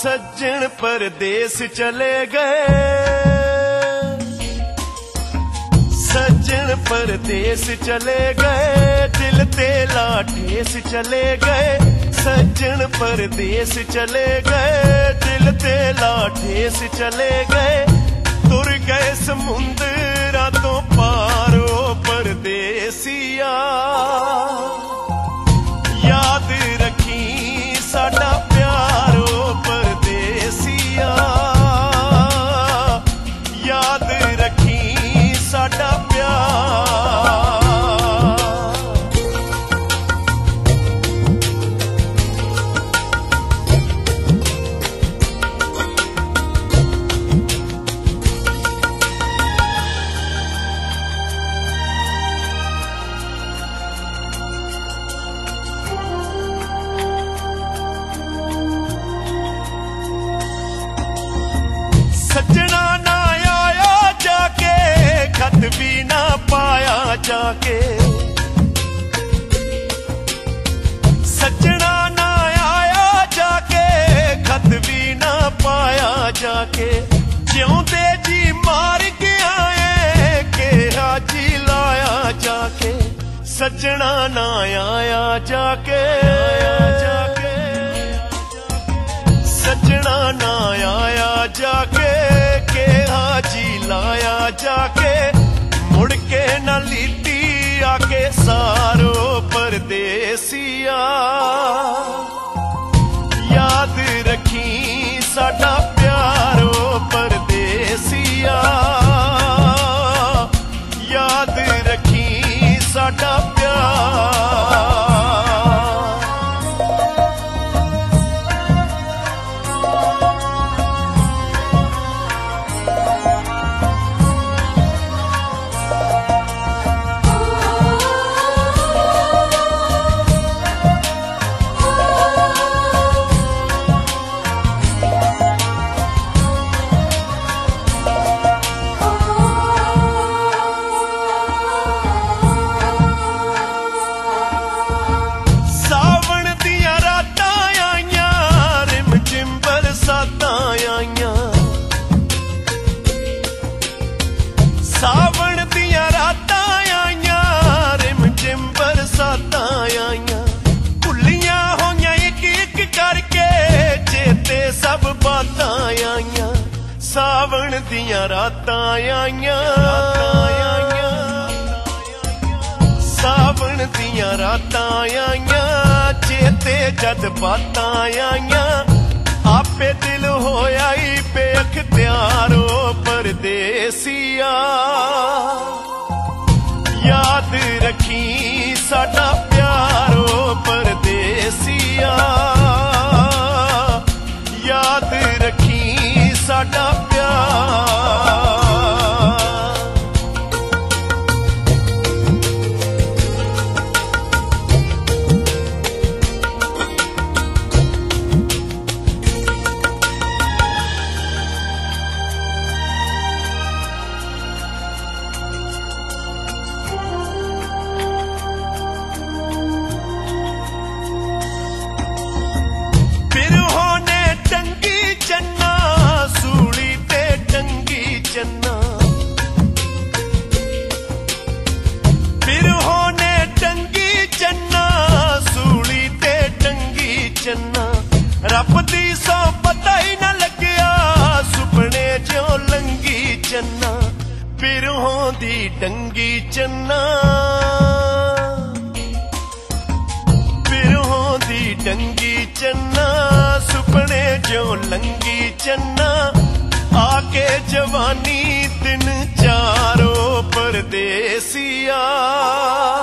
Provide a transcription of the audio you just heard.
सज्जन परदेस चले गए, सज्जन परदेस चले गए, दिल ते लाठेस चले गए। सज्जन परदेस चले गए, दिल ते लाठेस चले गए। तुर गए समुंदरा तो पारो परदेसिया, याद रखी साडा प्यारो परदेसिया, याद रखी साडा प्यार। सजना ना आया जाके, खत भी ना पाया जाके। सजना ना आया जाके, खत भी ना पाया जाके। जिਉਂਦੇ जी मार के आए, के हाजी लाया जाके। सजना ना आया जाके, सजना ना आया जाके, के हाजी लाया जाके। मुड़ के न लीती आके सारो परदेसिया, याद रखी साडा प्यारो परदेसिया, याद रखी साडा प्यार। सावण दियां रातां आईयां, रिम जिम बरसातां आईयां। भुल्लियां होईयां इक इक करके, चेते सब बातां आईयां। सावण दियां रातां आईयां, सावण दियां रातां आईयां। चेते जद बातां आईयां, आपे दिल होया ही बेअख्तियारो परदेसिया, याद रखी साडा प्यारो परदेसिया, याद रखी साडा प्यार। रब दी सौ पता ही न लग्या, सुपने जो लंगी चन्ना। पिरहों दी डंगी चन्ना, पिरहों दी डंगी चन्ना। सुपने जो लंगी चन्ना, आके जवानी दिन चारो परदेसिया।